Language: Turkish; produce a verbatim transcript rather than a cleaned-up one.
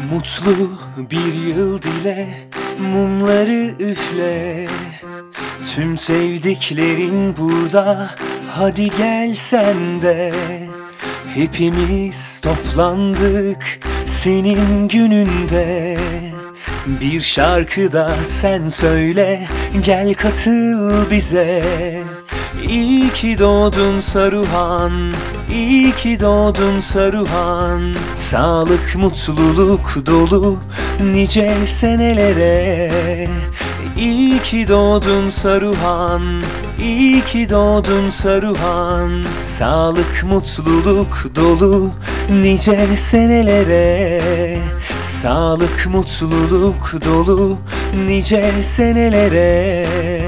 Mutlu bir yıl dile, mumları üfle. Tüm sevdiklerin burada, hadi gel sen de. Hepimiz toplandık senin gününde. Bir şarkı da sen söyle, gel katıl bize. İyi ki doğdun Saruhan, iyi ki doğdun Saruhan. Sağlık, mutluluk dolu nice senelere. İyi ki doğdun Saruhan, iyi ki doğdun Saruhan. Sağlık, mutluluk dolu nice senelere. Sağlık, mutluluk dolu nice senelere.